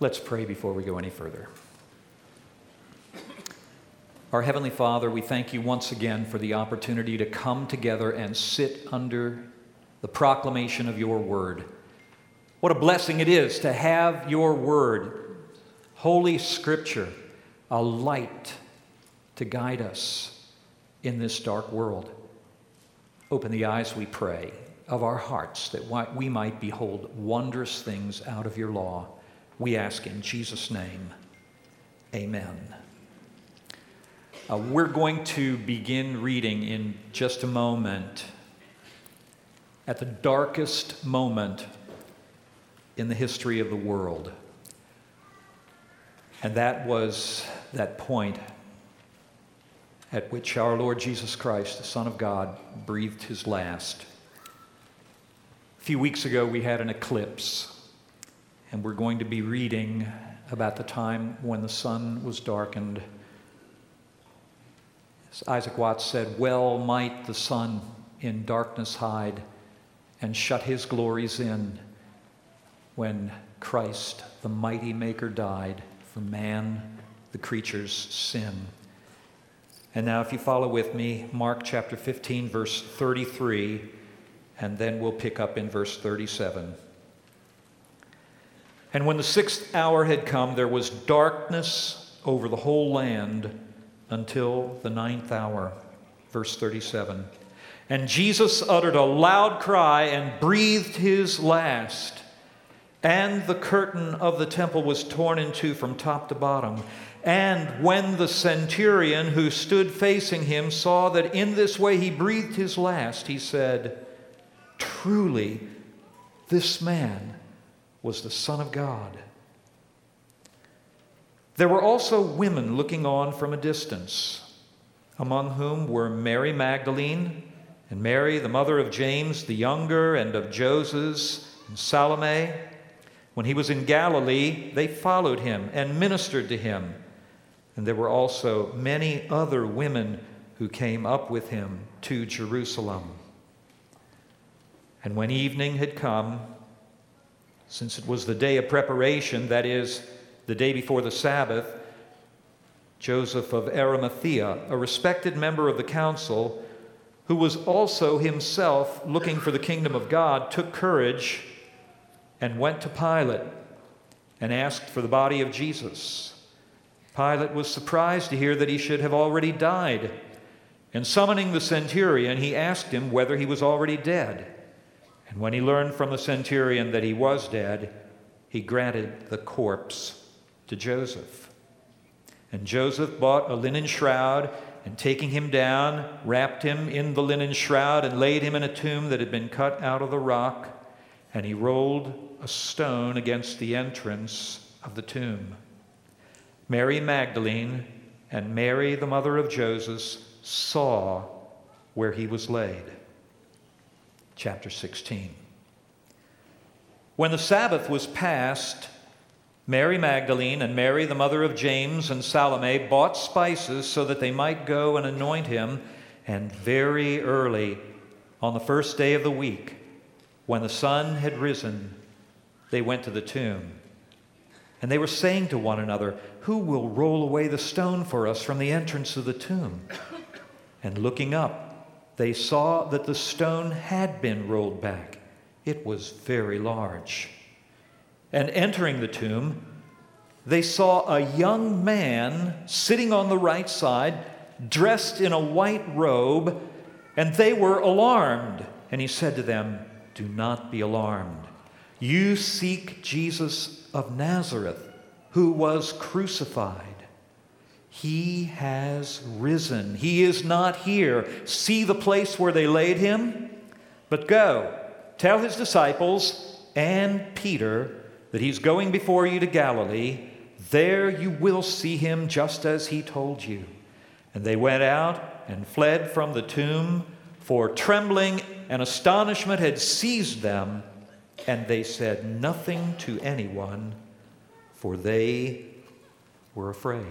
Let's pray before we go any further. Our Heavenly Father, we thank you once again for the opportunity to come together and sit under the proclamation of your word. What a blessing it is to have your word, Holy Scripture, a light to guide us in this dark world. Open the eyes, we pray, of our hearts that we might behold wondrous things out of your law. We ask in Jesus' name, amen. We're going to begin reading in just a moment at the darkest moment in the history of the world. And that was that point at which our Lord Jesus Christ, the Son of God, breathed his last. A few weeks ago, we had an eclipse, and we're going to be reading about the time when the sun was darkened. As Isaac Watts said, "Well might the sun in darkness hide and shut his glories in when Christ, the mighty Maker, died for man, the creature's sin." And now if you follow with me, Mark chapter 15, verse 33, and then we'll pick up in verse 37. "And when the 6th hour had come, there was darkness over the whole land until the 9th hour. Verse 37. "And Jesus uttered a loud cry and breathed his last. And the curtain of the temple was torn in two from top to bottom. And when the centurion who stood facing him saw that in this way he breathed his last, he said, 'Truly, this man was the Son of God.' There were also women looking on from a distance, among whom were Mary Magdalene, and Mary, the mother of James the younger, and of Joses, and Salome. When he was in Galilee, they followed him and ministered to him. And there were also many other women who came up with him to Jerusalem. And when evening had come, since it was the day of preparation, that is, the day before the Sabbath, Joseph of Arimathea, a respected member of the council, who was also himself looking for the kingdom of God, took courage and went to Pilate and asked for the body of Jesus. Pilate was surprised to hear that he should have already died, and summoning the centurion, he asked him whether he was already dead. And when he learned from the centurion that he was dead, he granted the corpse to Joseph. And Joseph bought a linen shroud, and taking him down, wrapped him in the linen shroud and laid him in a tomb that had been cut out of the rock, and he rolled a stone against the entrance of the tomb. Mary Magdalene and Mary, the mother of Joses, saw where he was laid." Chapter 16. When the Sabbath was past, Mary Magdalene and Mary, the mother of James, and Salome bought spices so that they might go and anoint him. And very early, on the first day of the week, when the sun had risen, they went to the tomb. And they were saying to one another, "Who will roll away the stone for us from the entrance of the tomb?" And looking up, they saw that the stone had been rolled back. It was very large. And entering the tomb, they saw a young man sitting on the right side, dressed in a white robe, and they were alarmed. And he said to them, "Do not be alarmed. You seek Jesus of Nazareth, who was crucified. He has risen. He is not here. See the place where they laid him? But go, tell his disciples and Peter that he's going before you to Galilee. There you will see him just as he told you." And they went out and fled from the tomb, for trembling and astonishment had seized them, and they said nothing to anyone, for they were afraid.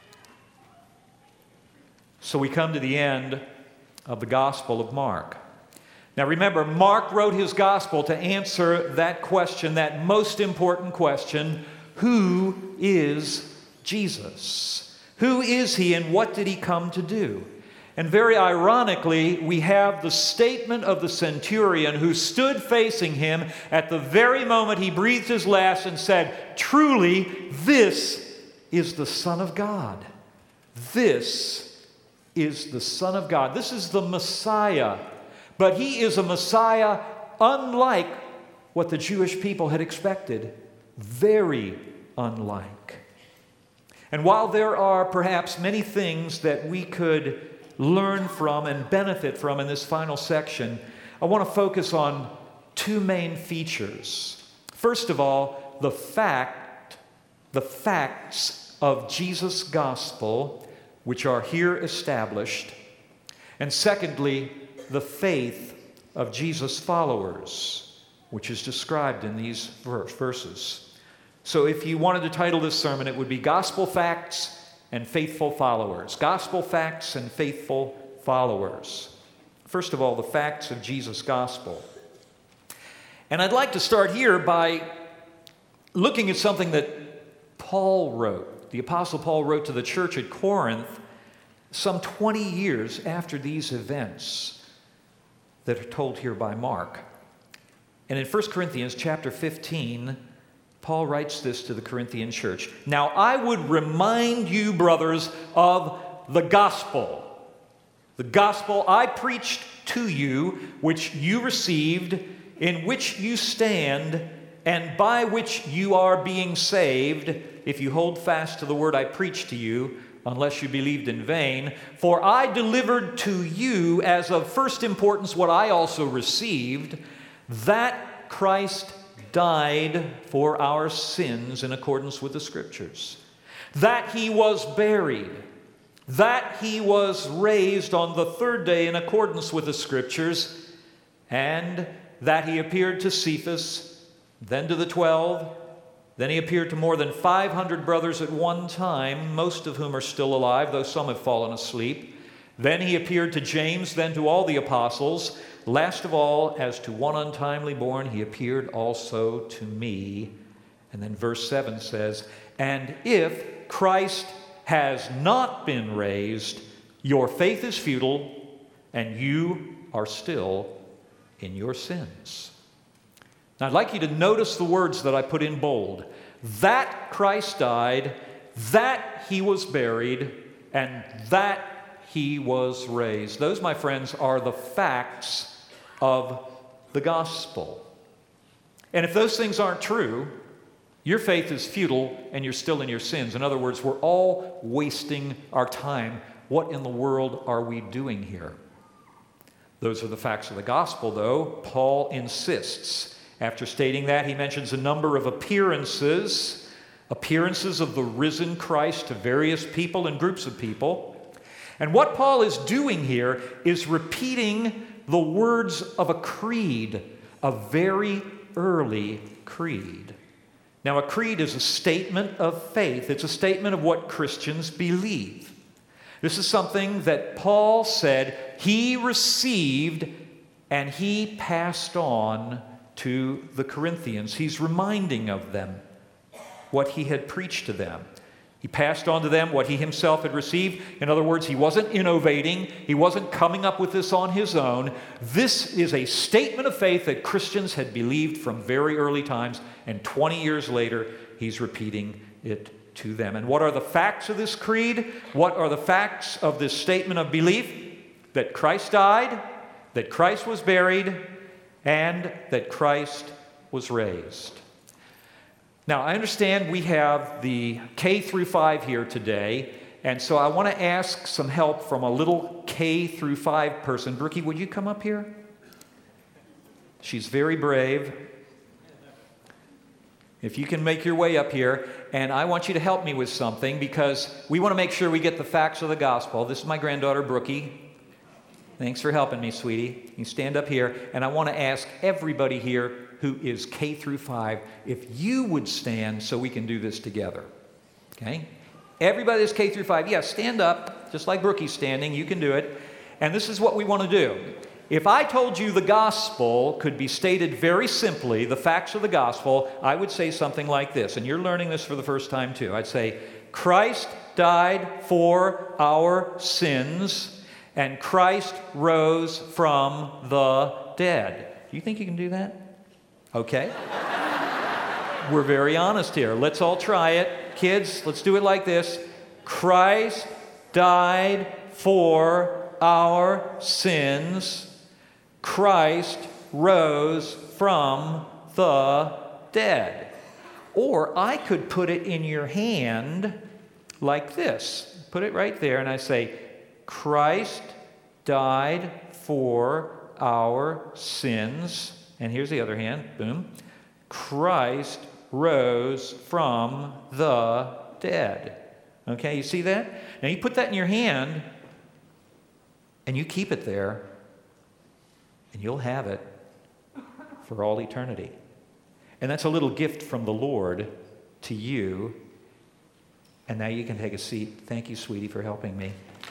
So we come to the end of the Gospel of Mark. Now remember, Mark wrote his Gospel to answer that question, that most important question: who is Jesus? Who is he and what did he come to do? And very ironically, we have the statement of the centurion who stood facing him at the very moment he breathed his last and said, "Truly, this is the Son of God. This is the Son of God." This is the Messiah. But he is a Messiah unlike what the Jewish people had expected. Very unlike. And while there are perhaps many things that we could learn from and benefit from in this final section, I want to focus on two main features. First of all, the facts of Jesus' gospel, which are here established. And secondly, the faith of Jesus' followers, which is described in these verses. So if you wanted to title this sermon, it would be Gospel Facts and Faithful Followers. Gospel Facts and Faithful Followers. First of all, the facts of Jesus' gospel. And I'd like to start here by looking at something that Paul wrote. The Apostle Paul wrote to the church at Corinth some 20 years after these events that are told here by Mark. And in 1 Corinthians chapter 15, Paul writes this to the Corinthian church. "Now I would remind you, brothers, of the gospel I preached to you, which you received, in which you stand, and by which you are being saved, if you hold fast to the word I preached to you, unless you believed in vain. For I delivered to you as of first importance what I also received, that Christ died for our sins in accordance with the Scriptures, that he was buried, that he was raised on the third day in accordance with the Scriptures, and that he appeared to Cephas, then to the 12, then he appeared to more than 500 brothers at one time, most of whom are still alive, though some have fallen asleep. Then he appeared to James, then to all the apostles. Last of all, as to one untimely born, he appeared also to me." And then verse 7 says, "And if Christ has not been raised, your faith is futile, and you are still in your sins." Now I'd like you to notice the words that I put in bold. That Christ died, that he was buried, and that he was raised. Those, my friends, are the facts of the gospel. And if those things aren't true, your faith is futile and you're still in your sins. In other words, we're all wasting our time. What in the world are we doing here? Those are the facts of the gospel, though. Paul insists. After stating that, he mentions a number of appearances of the risen Christ to various people and groups of people. And what Paul is doing here is repeating the words of a creed, a very early creed. Now, a creed is a statement of faith. It's a statement of what Christians believe. This is something that Paul said he received and he passed on to the Corinthians. He's reminding of them what he had preached to them. He passed on to them what he himself had received. In other words, he wasn't innovating. He wasn't coming up with this on his own. This is a statement of faith that Christians had believed from very early times, and 20 years later, he's repeating it to them. And what are the facts of this creed? What are the facts of this statement of belief? That Christ died, that Christ was buried, and that Christ was raised. Now, I understand we have the K through 5 here today, and so I want to ask some help from a little K through 5 person. Brookie, would you come up here? She's very brave. If you can make your way up here, and I want you to help me with something because we want to make sure we get the facts of the gospel. This is my granddaughter, Brookie. Thanks for helping me, sweetie. You stand up here, and I want to ask everybody here who is K through 5 if you would stand so we can do this together. Okay? Everybody that's K through 5, stand up, just like Brookie's standing. You can do it. And this is what we want to do. If I told you the gospel could be stated very simply, the facts of the gospel, I would say something like this, and you're learning this for the first time too. I'd say, Christ died for our sins, and Christ rose from the dead. Do you think you can do that? Okay. We're very honest here. Let's all try it. Kids, let's do it like this. Christ died for our sins. Christ rose from the dead. Or I could put it in your hand like this. Put it right there, and I say, Christ died for our sins. And here's the other hand. Boom. Christ rose from the dead. Okay, you see that? Now you put that in your hand, and you keep it there, and you'll have it for all eternity. And that's a little gift from the Lord to you. And now you can take a seat. Thank you, sweetie, for helping me.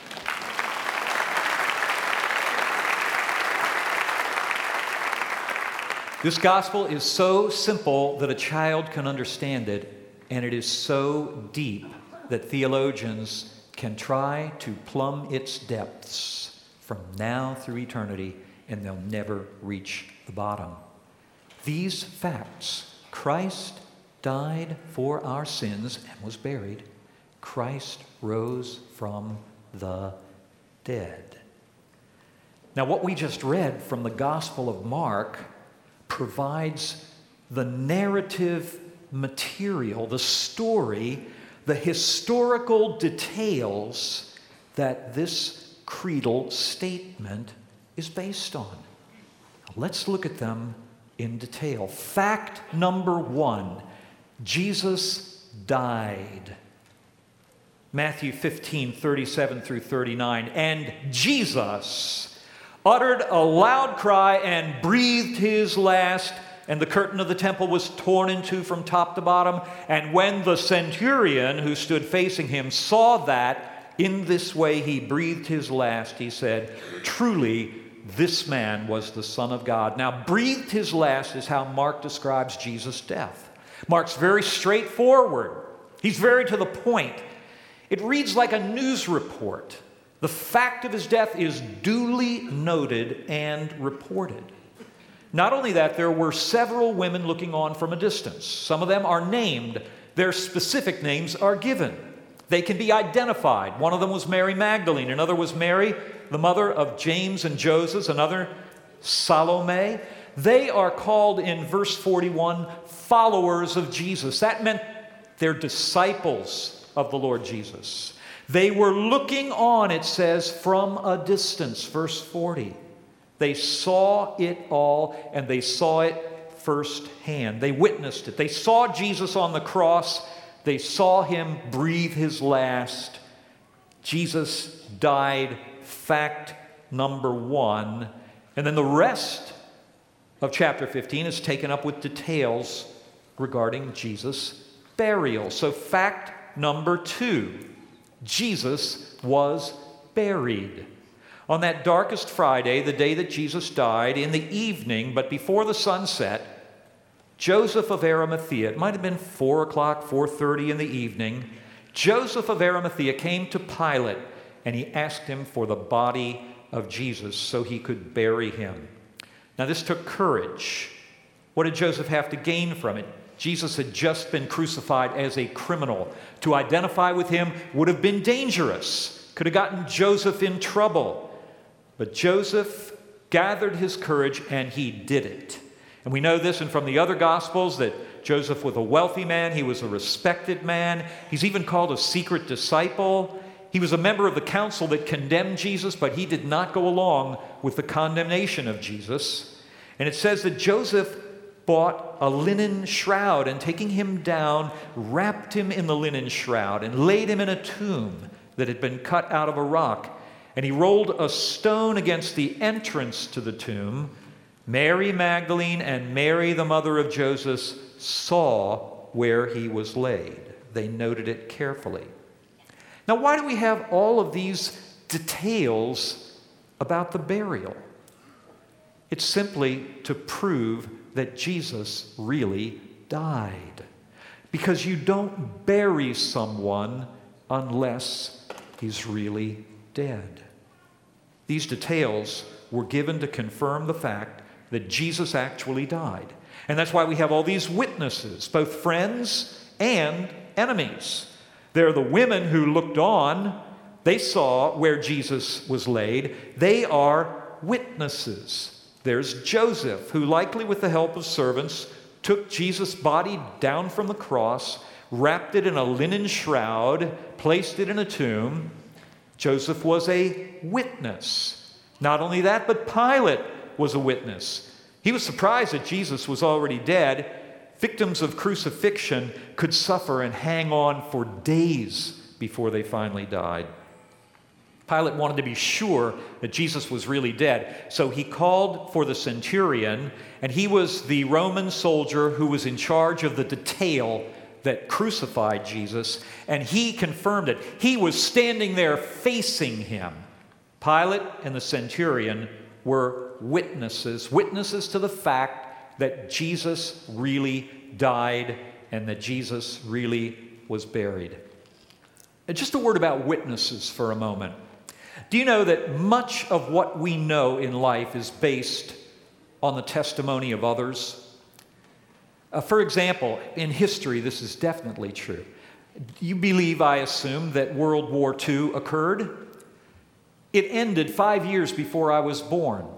This gospel is so simple that a child can understand it, and it is so deep that theologians can try to plumb its depths from now through eternity, and they'll never reach the bottom. These facts, Christ died for our sins and was buried. Christ rose from the dead. Now, what we just read from the Gospel of Mark provides the narrative material, the story, the historical details that this creedal statement is based on. Let's look at them in detail. Fact number 1, Jesus died. Matthew 15:37 through 39. And Jesus uttered a loud cry and breathed his last, and the curtain of the temple was torn in two from top to bottom. And when the centurion who stood facing him saw that in this way he breathed his last, he said, truly, this man was the Son of God. Now, breathed his last is how Mark describes Jesus' death. Mark's very straightforward. He's very to the point. It reads like a news report. The fact of his death is duly noted and reported. Not only that, there were several women looking on from a distance. Some of them are named. Their specific names are given. They can be identified. One of them was Mary Magdalene. Another was Mary, the mother of James and Joseph. Another, Salome. They are called in verse 41 followers of Jesus. That meant they're disciples of the Lord Jesus. They were looking on, it says, from a distance. Verse 40. They saw it all, and they saw it firsthand. They witnessed it. They saw Jesus on the cross. They saw him breathe his last. Jesus died, fact number 1. And then the rest of chapter 15 is taken up with details regarding Jesus' burial. So fact number 2, Jesus was buried. On that darkest Friday, the day that Jesus died, in the evening, but before the sun set, Joseph of Arimathea, it might have been 4 o'clock, 4:30 in the evening, Joseph of Arimathea came to Pilate, and he asked him for the body of Jesus so he could bury him. Now, this took courage. What did Joseph have to gain from it? Jesus had just been crucified as a criminal. To identify with him would have been dangerous, could have gotten Joseph in trouble. But Joseph gathered his courage, and he did it. And we know this and from the other Gospels that Joseph was a wealthy man. He was a respected man. He's even called a secret disciple. He was a member of the council that condemned Jesus, but he did not go along with the condemnation of Jesus. And it says that Joseph bought a linen shroud, and taking him down, wrapped him in the linen shroud and laid him in a tomb that had been cut out of a rock. And he rolled a stone against the entrance to the tomb. Mary Magdalene and Mary, the mother of Joseph, saw where he was laid. They noted it carefully. Now, why do we have all of these details about the burial? It's simply to prove that Jesus really died. Because you don't bury someone unless he's really dead. These details were given to confirm the fact that Jesus actually died. And that's why we have all these witnesses, both friends and enemies. There are the women who looked on. They saw where Jesus was laid. They are witnesses. There's Joseph, who likely with the help of servants took Jesus' body down from the cross, wrapped it in a linen shroud, placed it in a tomb. Joseph was a witness. Not only that, but Pilate was a witness. He was surprised that Jesus was already dead. Victims of crucifixion could suffer and hang on for days before they finally died. Pilate wanted to be sure that Jesus was really dead, so he called for the centurion, and he was the Roman soldier who was in charge of the detail that crucified Jesus, and he confirmed it. He was standing there facing him. Pilate and the centurion were witnesses to the fact that Jesus really died and that Jesus really was buried. And just a word about witnesses for a moment. Do you know that much of what we know in life is based on the testimony of others? For example, in history, this is definitely true. You believe, I assume, that World War II occurred? It ended 5 years before I was born.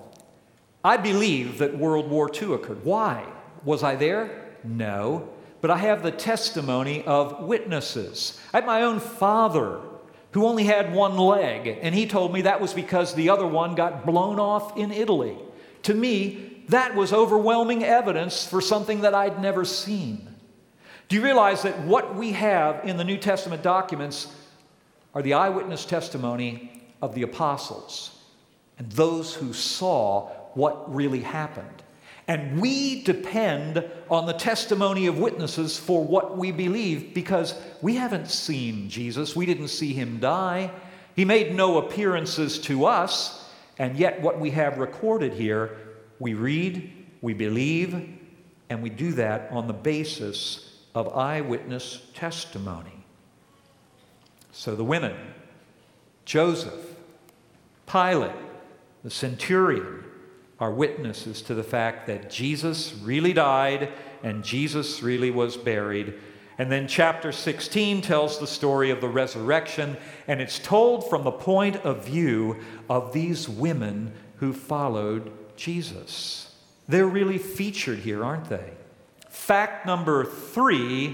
I believe that World War II occurred. Why? Was I there? No. But I have the testimony of witnesses. I had my own father who only had one leg, and he told me that was because the other one got blown off in Italy. To me, that was overwhelming evidence for something that I'd never seen. Do you realize that what we have in the New Testament documents are the eyewitness testimony of the apostles and those who saw what really happened? And we depend on the testimony of witnesses for what we believe because we haven't seen Jesus. We didn't see him die. He made no appearances to us. And yet what we have recorded here, we read, we believe, and we do that on the basis of eyewitness testimony. So the women, Joseph, Pilate, the centurion, are witnesses to the fact that Jesus really died and Jesus really was buried. And then chapter 16 tells the story of the resurrection, and it's told from the point of view of these women who followed Jesus. They're really featured here, aren't they? Fact number 3,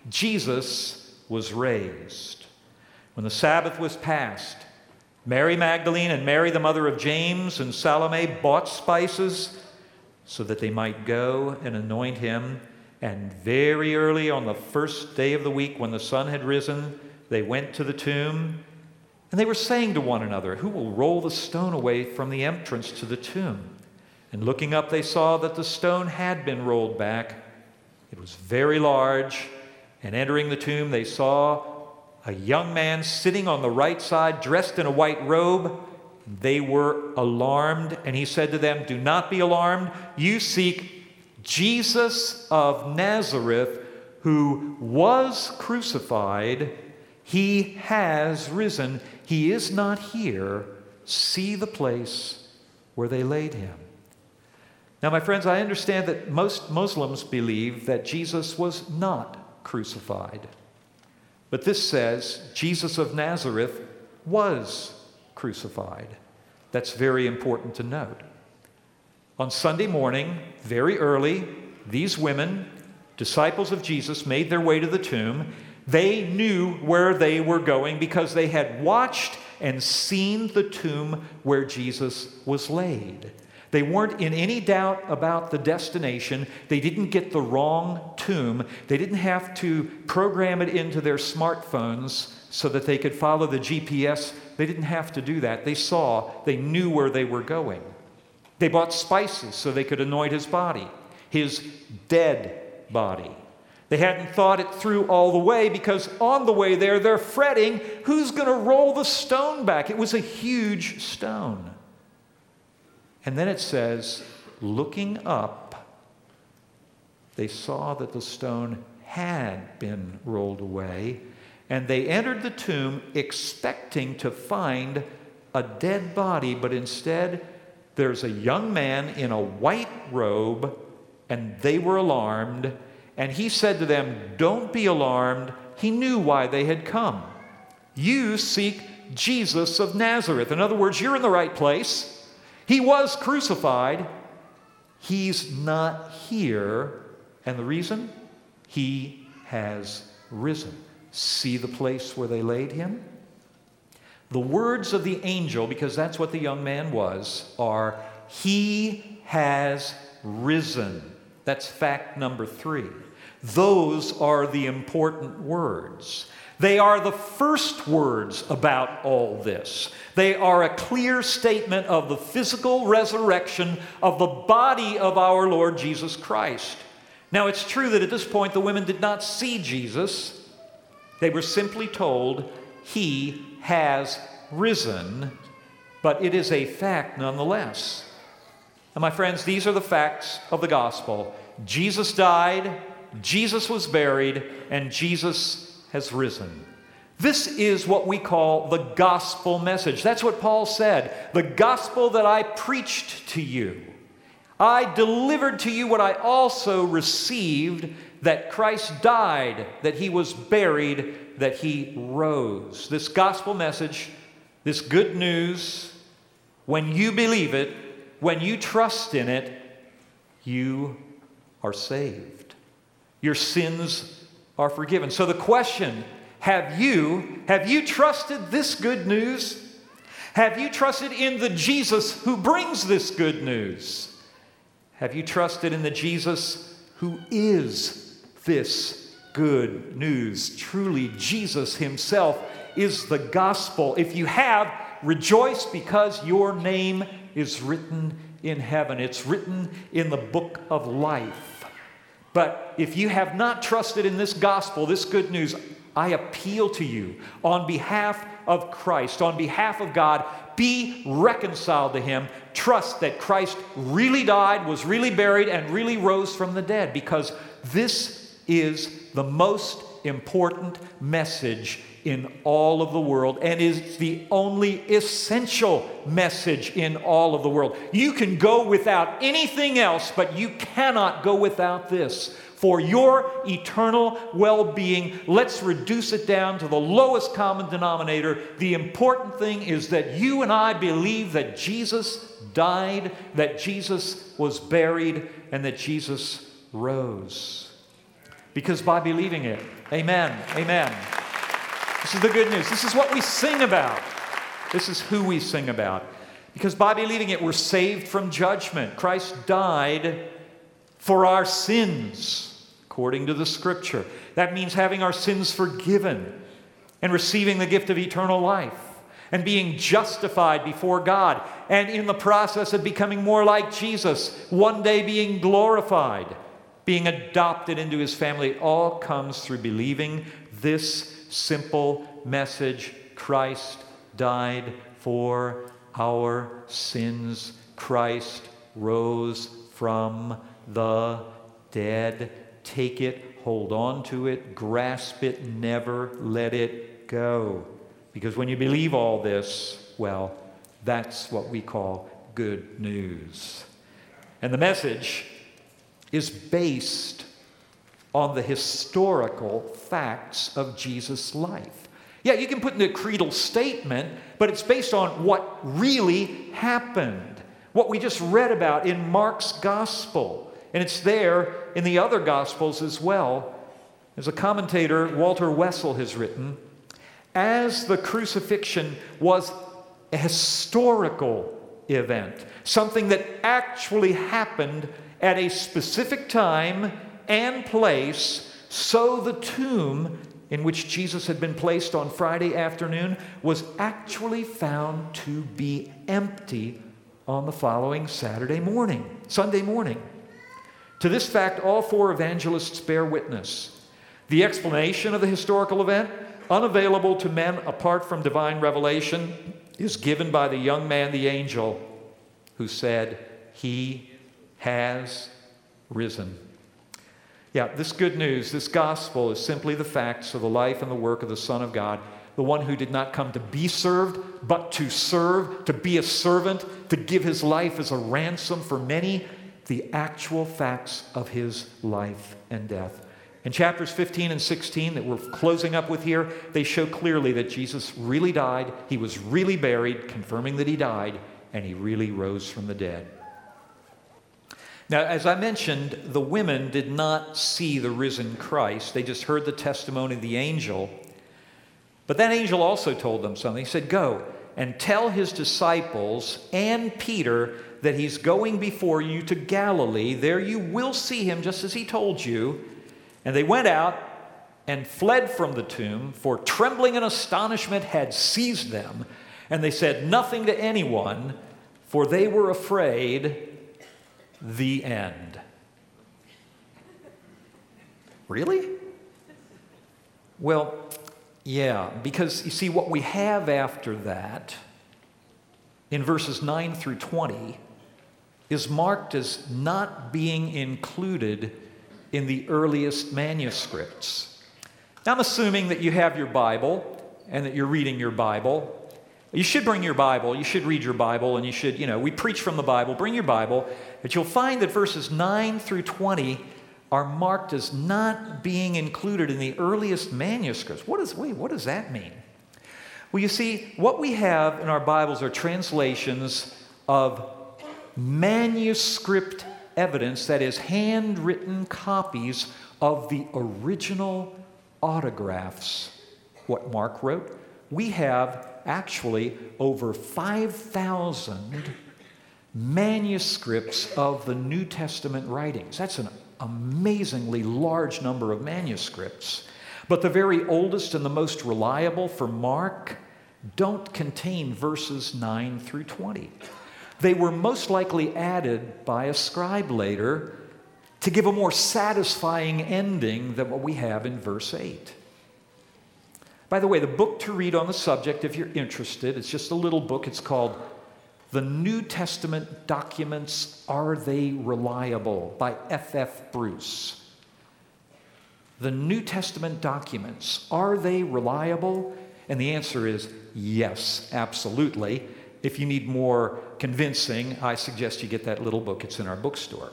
Jesus was raised. When the Sabbath was passed, Mary Magdalene and Mary, the mother of James, and Salome bought spices so that they might go and anoint him. And very early on the first day of the week, when the sun had risen, they went to the tomb. And they were saying to one another, "Who will roll the stone away from the entrance to the tomb?" And looking up, they saw that the stone had been rolled back. It was very large. And entering the tomb, they saw a young man sitting on the right side, dressed in a white robe. They were alarmed, and he said to them, "Do not be alarmed. You seek Jesus of Nazareth, who was crucified. He has risen. He is not here. See the place where they laid him." Now, my friends, I understand that most Muslims believe that Jesus was not crucified. But this says Jesus of Nazareth was crucified. That's very important to note. On Sunday morning, very early, these women, disciples of Jesus, made their way to the tomb. They knew where they were going because they had watched and seen the tomb where Jesus was laid. They weren't in any doubt about the destination. They didn't get the wrong tomb. They didn't have to program it into their smartphones so that they could follow the GPS. They didn't have to do that. They knew where they were going. They bought spices so they could anoint his body, his dead body. They hadn't thought it through all the way because on the way there, they're fretting, who's going to roll the stone back? It was a huge stone. And then it says, looking up, they saw that the stone had been rolled away, and they entered the tomb expecting to find a dead body, but instead there's a young man in a white robe, and they were alarmed. And he said to them, "Don't be alarmed." He knew why they had come. "You seek Jesus of Nazareth." In other words, you're in the right place. He was crucified. He's not here. And the reason? He has risen. See the place where they laid him? The words of the angel, because that's what the young man was, are, "He has risen." That's fact number 3. Those are the important words. They are the first words about all this. They are a clear statement of the physical resurrection of the body of our Lord Jesus Christ. Now, it's true that at this point the women did not see Jesus. They were simply told, "He has risen," but it is a fact nonetheless. And my friends, these are the facts of the gospel. Jesus died, Jesus was buried, and Jesus has risen. This is what we call the gospel message. That's what Paul said. The gospel that I preached to you. I delivered to you what I also received, that Christ died, that he was buried, that he rose. This gospel message, this good news, when you believe it, when you trust in it, you are saved. Your sins are forgiven. So the question, have you trusted this good news? Have you trusted in the Jesus who brings this good news? Have you trusted in the Jesus who is this good news? Truly, Jesus himself is the gospel. If you have, rejoice, because your name is written in heaven. It's written in the book of life. But if you have not trusted in this gospel, this good news, I appeal to you on behalf of Christ, on behalf of God, be reconciled to him. Trust that Christ really died, was really buried, and really rose from the dead, because this is the most important message in all of the world, and is the only essential message in all of the world. You can go without anything else, but you cannot go without this. For your eternal well-being, let's reduce it down to the lowest common denominator. The important thing is that you and I believe that Jesus died, that Jesus was buried, and that Jesus rose. Because by believing it, amen, amen. This is the good news. This is what we sing about. This is who we sing about. Because by believing it, we're saved from judgment. Christ died for our sins, according to the Scripture. That means having our sins forgiven and receiving the gift of eternal life and being justified before God, and in the process of becoming more like Jesus, one day being glorified, being adopted into his family. It all comes through believing this simple message: Christ died for our sins. Christ rose from the dead. Take it, hold on to it, grasp it, never let it go. Because when you believe all this, well, that's what we call good news. And the message is based on the historical facts of Jesus' life. Yeah, you can put in a creedal statement, but it's based on what really happened, what we just read about in Mark's gospel. And it's there in the other Gospels as well. As a commentator, Walter Wessel, has written, as the crucifixion was a historical event, something that actually happened at a specific time and place, so the tomb in which Jesus had been placed on Friday afternoon was actually found to be empty on the following Sunday morning. To this fact, all four evangelists bear witness. The explanation of the historical event, unavailable to men apart from divine revelation, is given by the young man, the angel, who said, "He has risen. Yeah, this good news, this gospel is simply the facts of the life and the work of the Son of God, the one who did not come to be served, but to serve, to be a servant, to give his life as a ransom for many, the actual facts of his life and death. In chapters 15 and 16 that we're closing up with here, they show clearly that Jesus really died, he was really buried, confirming that he died, and he really rose from the dead. Now, as I mentioned, the women did not see the risen Christ. They just heard the testimony of the angel. But that angel also told them something. He said, "Go and tell his disciples and Peter that he's going before you to Galilee. There you will see him just as he told you." And they went out and fled from the tomb, for trembling and astonishment had seized them. And they said nothing to anyone, for they were afraid. The end. Really? Well, yeah, because you see, what we have after that, in verses 9 through 20, is marked as not being included in the earliest manuscripts. Now, I'm assuming that you have your Bible and that you're reading your Bible. You should bring your Bible, you should read your Bible, and you should, we preach from the Bible, bring your Bible, but you'll find that verses 9 through 20 are marked as not being included in the earliest manuscripts. What does that mean? Well, you see, what we have in our Bibles are translations of manuscript evidence, that is, handwritten copies of the original autographs, what Mark wrote. We have actually over 5,000 manuscripts of the New Testament writings. That's an amazingly large number of manuscripts. But the very oldest and the most reliable for Mark don't contain verses 9 through 20. They were most likely added by a scribe later to give a more satisfying ending than what we have in verse 8. By the way, the book to read on the subject, if you're interested, it's just a little book. It's called The New Testament Documents, Are They Reliable? By F.F. Bruce. The New Testament documents, are they reliable? And the answer is yes, absolutely. If you need more convincing, I suggest you get that little book. It's in our bookstore.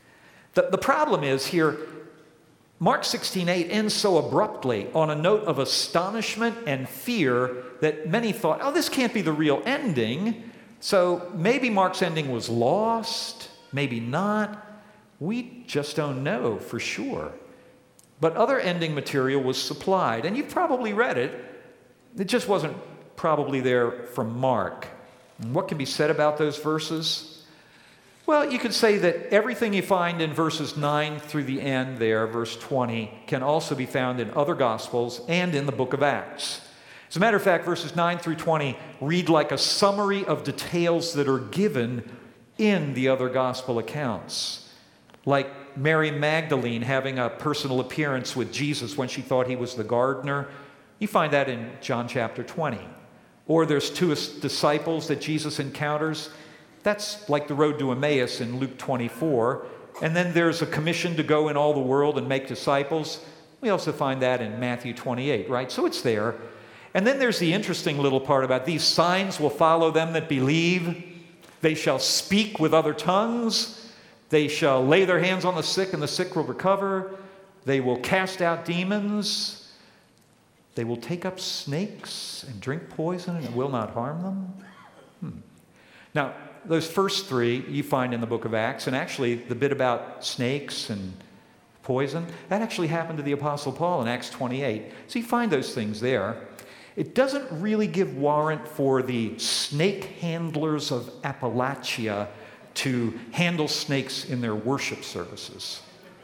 The problem is here, Mark 16:8 ends so abruptly on a note of astonishment and fear that many thought, oh, this can't be the real ending. So maybe Mark's ending was lost, maybe not. We just don't know for sure. But other ending material was supplied, and you've probably read it. It just wasn't probably there from Mark. And what can be said about those verses? Well, you could say that everything you find in verses 9 through the end there, verse 20, can also be found in other Gospels and in the book of Acts. As a matter of fact, verses 9 through 20 read like a summary of details that are given in the other Gospel accounts. Like Mary Magdalene having a personal appearance with Jesus when she thought he was the gardener. You find that in John chapter 20. Or there's two disciples that Jesus encounters. That's like the road to Emmaus in Luke 24. And then there's a commission to go in all the world and make disciples. We also find that in Matthew 28, right? So it's there. And then there's the interesting little part about these signs will follow them that believe. They shall speak with other tongues. They shall lay their hands on the sick and the sick will recover. They will cast out demons. They will take up snakes and drink poison and it will not harm them. Now, those first three you find in the book of Acts, and actually the bit about snakes and poison, that actually happened to the Apostle Paul in Acts 28. So you find those things there. It doesn't really give warrant for the snake handlers of Appalachia to handle snakes in their worship services.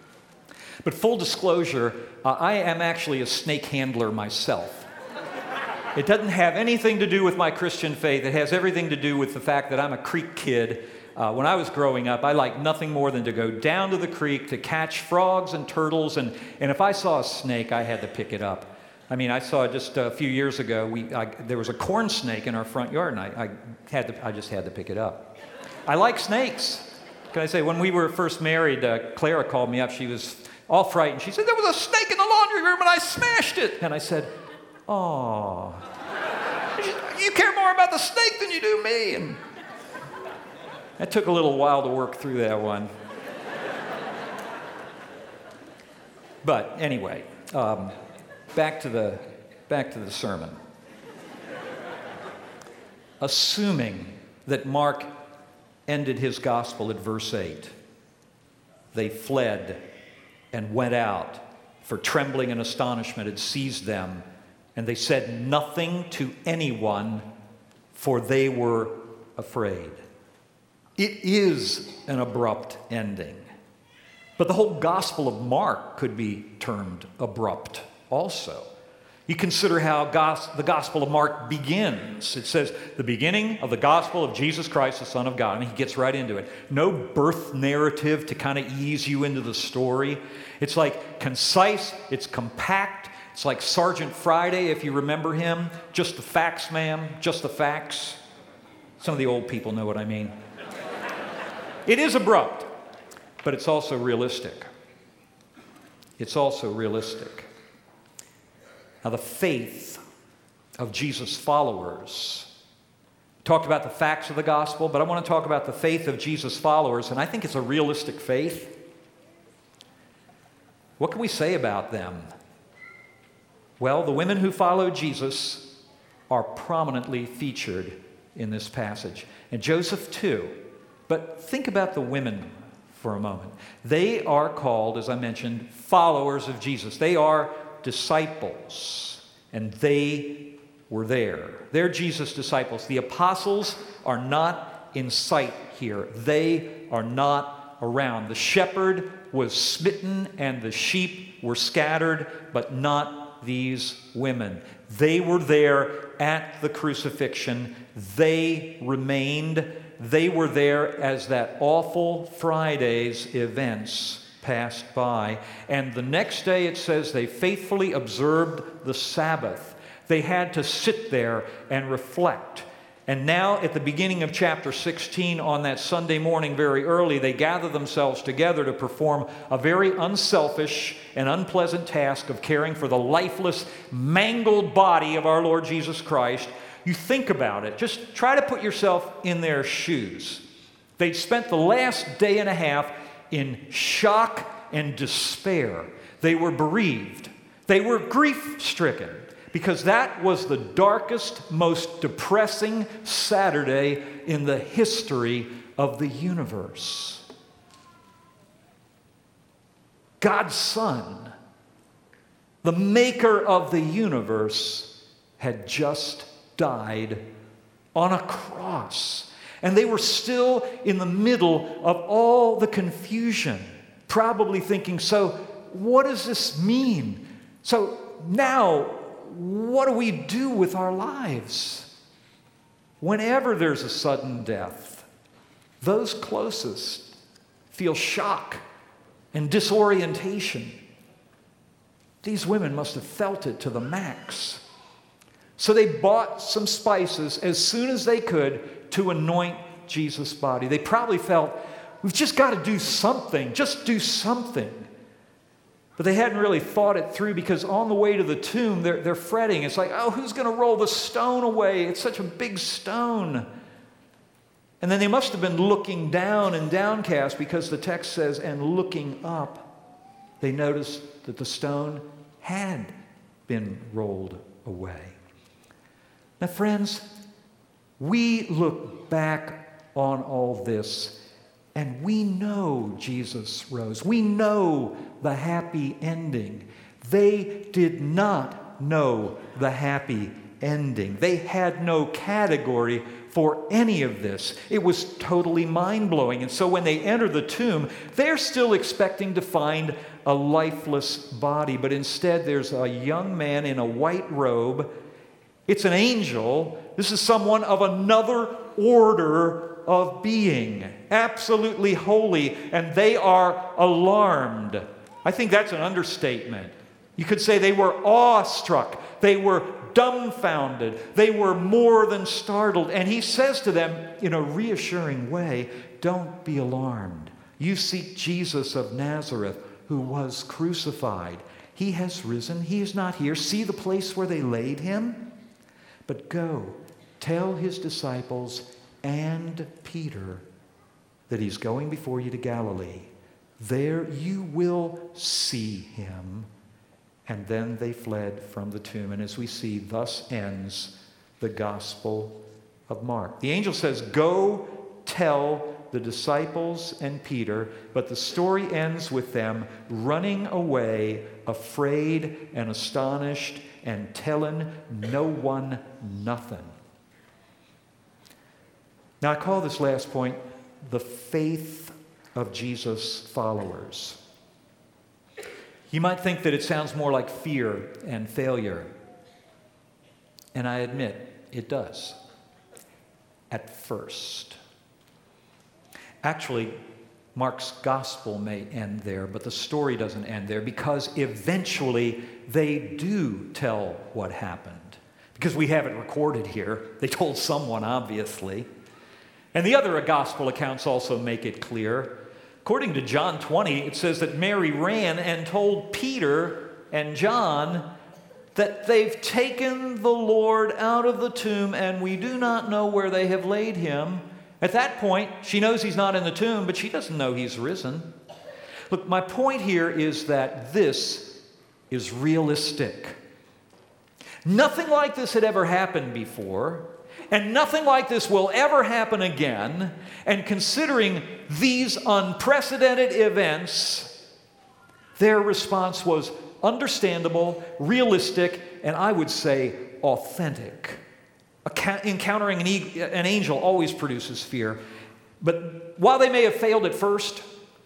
But full disclosure, I am actually a snake handler myself. It doesn't have anything to do with my Christian faith. It has everything to do with the fact that I'm a creek kid. When I was growing up, I liked nothing more than to go down to the creek to catch frogs and turtles, and if I saw a snake, I had to pick it up. I mean, I saw just a few years ago, there was a corn snake in our front yard, and I just had to pick it up. I like snakes. Can I say, when we were first married, Clara called me up. She was all frightened. She said, there was a snake in the laundry room and I smashed it. And I said, "Oh, you care more about the snake than you do me." And that took a little while to work through that one. But anyway, back to the sermon. Assuming that Mark ended his gospel at verse 8, they fled and went out, for trembling and astonishment had seized them, and they said nothing to anyone, for they were afraid. It is an abrupt ending. But the whole Gospel of Mark could be termed abrupt also. You consider how the Gospel of Mark begins. It says, the beginning of the Gospel of Jesus Christ, the Son of God. And he gets right into it. No birth narrative to kind of ease you into the story. It's like concise, it's compact. It's like Sergeant Friday, if you remember him. Just the facts, ma'am, just the facts. Some of the old people know what I mean. It is abrupt, but it's also realistic. It's also realistic. Now, the faith of Jesus' followers. Talked about the facts of the gospel, but I want to talk about the faith of Jesus' followers, and I think it's a realistic faith. What can we say about them? Well, the women who followed Jesus are prominently featured in this passage, and Joseph too. But think about the women for a moment. They are called, as I mentioned, followers of Jesus. They are disciples, and they were there. They're Jesus' disciples. The apostles are not in sight here. They are not around. The shepherd was smitten and the sheep were scattered, but not these women. They were there at the crucifixion. They remained. They were there as that awful Friday's events passed by. And the next day it says they faithfully observed the Sabbath. They had to sit there and reflect. And now at the beginning of chapter 16, on that Sunday morning very early, they gather themselves together to perform a very unselfish and unpleasant task of caring for the lifeless, mangled body of our Lord Jesus Christ. You think about it. Just try to put yourself in their shoes. They'd spent the last day and a half in shock and despair. They were bereaved. They were grief-stricken because that was the darkest, most depressing Saturday in the history of the universe. God's Son, the maker of the universe, had just died on a cross. And they were still in the middle of all the confusion, probably thinking, so what does this mean? So now, what do we do with our lives? Whenever there's a sudden death, those closest feel shock and disorientation. These women must have felt it to the max. So they bought some spices as soon as they could to anoint Jesus' body. They probably felt, we've just got to do something, just do something. But they hadn't really thought it through because on the way to the tomb, they're fretting. It's like, oh, who's going to roll the stone away? It's such a big stone. And then they must have been looking down and downcast because the text says, and looking up, they noticed that the stone had been rolled away. Now, friends, we look back on all this and we know Jesus rose. We know the happy ending. They did not know the happy ending. They had no category for any of this. It was totally mind-blowing. And so when they enter the tomb, they're still expecting to find a lifeless body. But instead, there's a young man in a white robe. It's an angel. This is someone of another order of being, absolutely holy, and they are alarmed. I think that's an understatement. You could say they were awestruck. They were dumbfounded. They were more than startled. And he says to them in a reassuring way, don't be alarmed. You seek Jesus of Nazareth, who was crucified. He has risen. He is not here. See the place where they laid him? But go, tell his disciples and Peter that he's going before you to Galilee. There you will see him. And then they fled from the tomb. And as we see, thus ends the Gospel of Mark. The angel says, go tell the disciples and Peter, but the story ends with them running away, afraid and astonished, and telling no one nothing. Now, I call this last point the faith of Jesus' followers. You might think that it sounds more like fear and failure. And I admit, it does. At first. Actually, Mark's gospel may end there, but the story doesn't end there because eventually they do tell what happened. Because we have it recorded here. They told someone, obviously. And the other gospel accounts also make it clear. According to John 20, it says that Mary ran and told Peter and John that they've taken the Lord out of the tomb and we do not know where they have laid him. At that point, she knows he's not in the tomb, but she doesn't know he's risen. Look, my point here is that this is realistic. Nothing like this had ever happened before, and nothing like this will ever happen again. And considering these unprecedented events, their response was understandable, realistic, and I would say authentic. Encountering an angel always produces fear. But while they may have failed at first,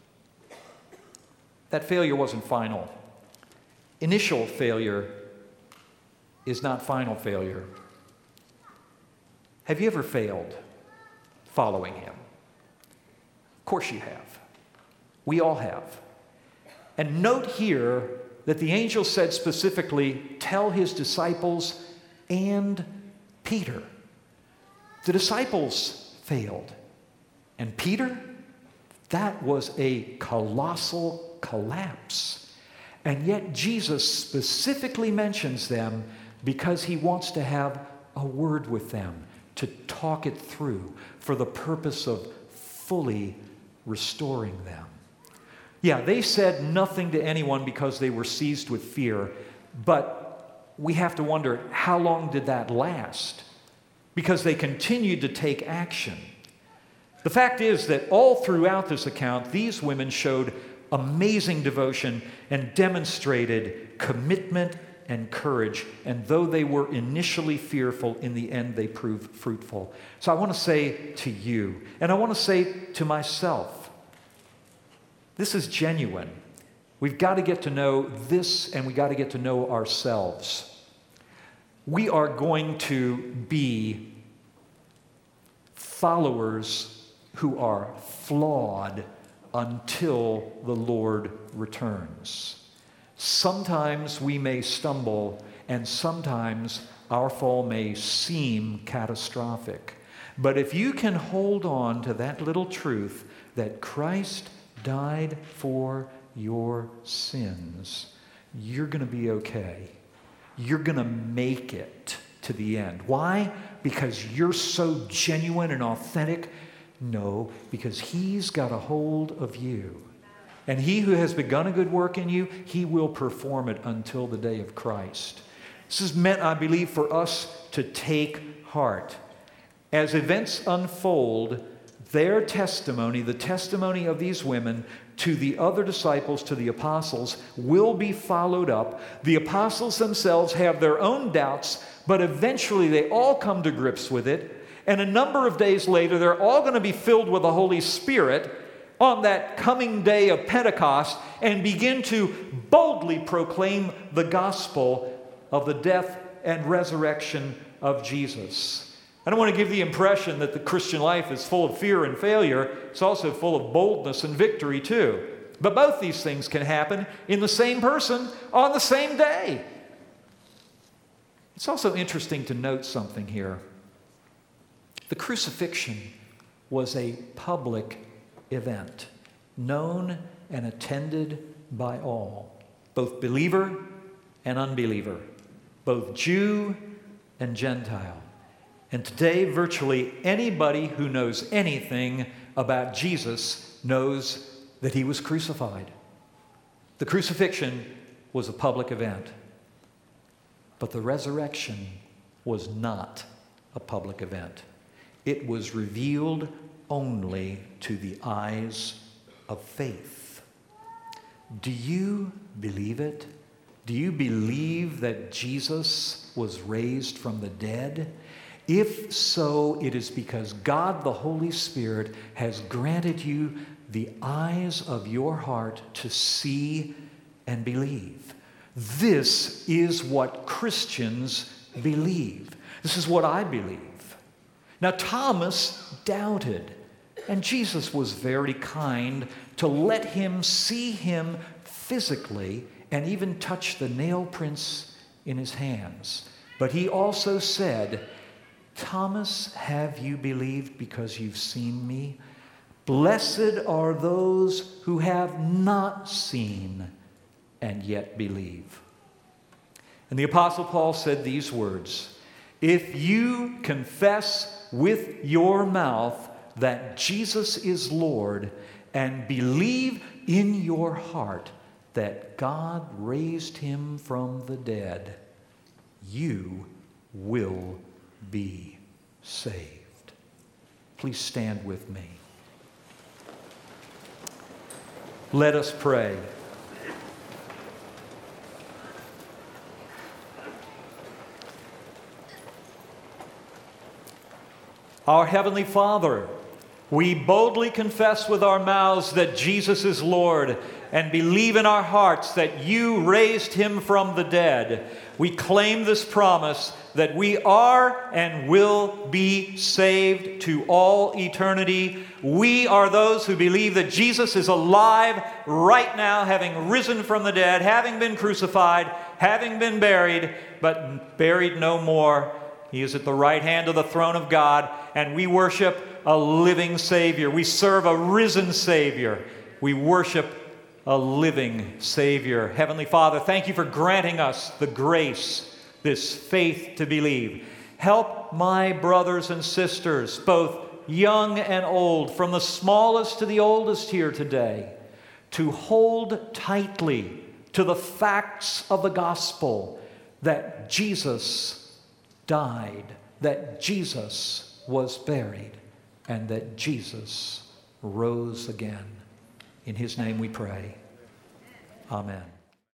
that failure wasn't final. Initial failure is not final failure. Have you ever failed following him? Of course you have. We all have. And note here that the angel said specifically, tell his disciples and Peter. The disciples failed. And Peter, that was a colossal collapse. And yet Jesus specifically mentions them because he wants to have a word with them, to talk it through for the purpose of fully restoring them. Yeah, they said nothing to anyone because they were seized with fear, but we have to wonder, how long did that last? Because they continued to take action. The fact is that all throughout this account, these women showed amazing devotion and demonstrated commitment and courage. And though they were initially fearful, in the end they proved fruitful. So I want to say to you, and I want to say to myself, this is genuine. We've got to get to know this, and we've got to get to know ourselves. We are going to be followers who are flawed until the Lord returns. Sometimes we may stumble, and sometimes our fall may seem catastrophic. But if you can hold on to that little truth that Christ died for your sins, you're going to be okay. You're going to make it to the end. Why? Because you're so genuine and authentic? No, because he's got a hold of you. And he who has begun a good work in you, he will perform it until the day of Christ. This is meant, I believe, for us to take heart. As events unfold, their testimony, the testimony of these women to the other disciples, to the apostles, will be followed up. The apostles themselves have their own doubts, but eventually they all come to grips with it. And a number of days later, they're all going to be filled with the Holy Spirit on that coming day of Pentecost and begin to boldly proclaim the gospel of the death and resurrection of Jesus. I don't want to give the impression that the Christian life is full of fear and failure. It's also full of boldness and victory too. But both these things can happen in the same person on the same day. It's also interesting to note something here. The crucifixion was a public event. known and attended by all, both believer and unbeliever, both Jew and Gentile. And today, virtually anybody who knows anything about Jesus knows that he was crucified. The crucifixion was a public event, but the resurrection was not a public event. It was revealed only to the eyes of faith. Do you believe it? Do you believe that Jesus was raised from the dead? If so, it is because God the Holy Spirit has granted you the eyes of your heart to see and believe. This is what Christians believe. This is what I believe. Now, Thomas doubted, and Jesus was very kind to let him see him physically and even touch the nail prints in his hands. But he also said, Thomas, have you believed because you've seen me? Blessed are those who have not seen and yet believe. And the Apostle Paul said these words, if you confess with your mouth that Jesus is Lord and believe in your heart that God raised him from the dead, you will be saved. Please stand with me. Let us pray. Our Heavenly Father, we boldly confess with our mouths that Jesus is Lord and believe in our hearts that you raised him from the dead. We claim this promise that we are and will be saved to all eternity. We are those who believe that Jesus is alive right now, having risen from the dead, having been crucified, having been buried, but buried no more. He is at the right hand of the throne of God, and we worship a living Savior. We serve a risen Savior. We worship a living Savior. Heavenly Father, thank you for granting us the grace, this faith to believe. Help my brothers and sisters, both young and old, from the smallest to the oldest here today, to hold tightly to the facts of the gospel that Jesus died, that Jesus was buried, and that Jesus rose again. In his name we pray. Amen.